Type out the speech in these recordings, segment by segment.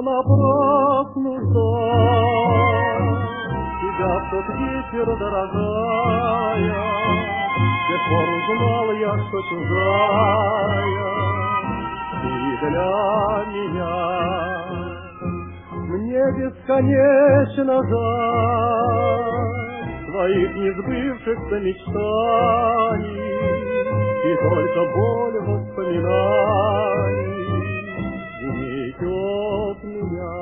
понапрасну ждал тебя в тот вечер, дорогая. С тех пор узнал я, что чужая ты для меня. Мне бесконечно жаль твоих несбывшихся мечтаний, и только боль воспоминаний гнетет меня.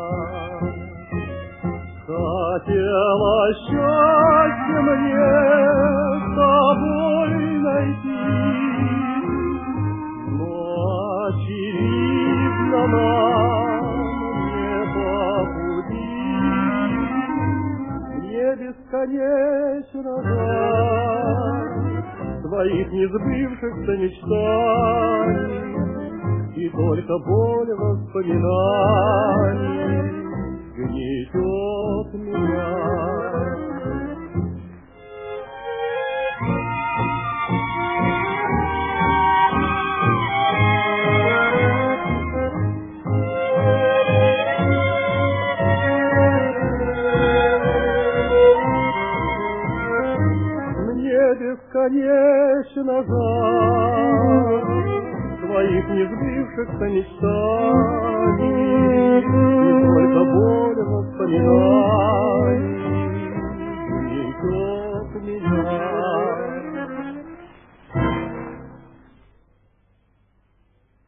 Хотела счастье мне с тобой найти, но очевидно нам не по пути. Мне бесконечно жаль твоих несбывшихся мечтаний, и только боль воспоминаний гнетет меня. Мне бесконечно жаль твоих несбывшихся мечтаний, и только боль воспоминаний